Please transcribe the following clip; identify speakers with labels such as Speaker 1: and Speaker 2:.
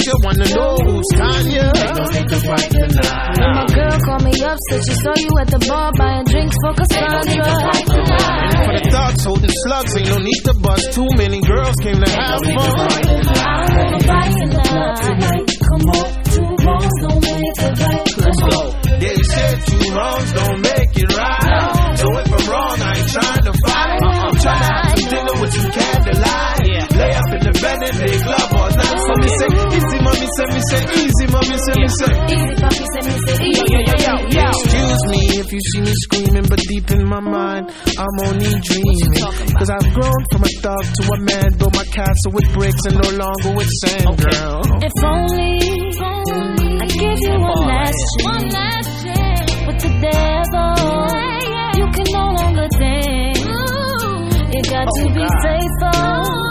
Speaker 1: you wanna know who's Kanye? No need to fight tonight.
Speaker 2: When my girl called me up, said she saw you at the bar buying drinks for Cassandra.
Speaker 1: And for the thoughts holding slugs, ain't no need to bust. Too many girls came to have fun.
Speaker 2: I don't wanna fight tonight. Come on, two wrongs don't make it right.
Speaker 1: Let's go. They said two wrongs don't make it right. So if I'm wrong, I ain't trying to fight. I'm trying to have some dinner with some candlelight. Lay up in the bed and make love all night. So me say, easy mommy, say me say, easy mommy, say me say.
Speaker 2: Easy papi, say me say, easy.
Speaker 1: Excuse me if you see me screaming, but deep in my mind, I'm only dreaming. Cause I've grown from a thug to a man, built my castle with bricks and no longer with sand, girl.
Speaker 2: If only I give you one last chance, but together you can no longer think. You got to be faithful.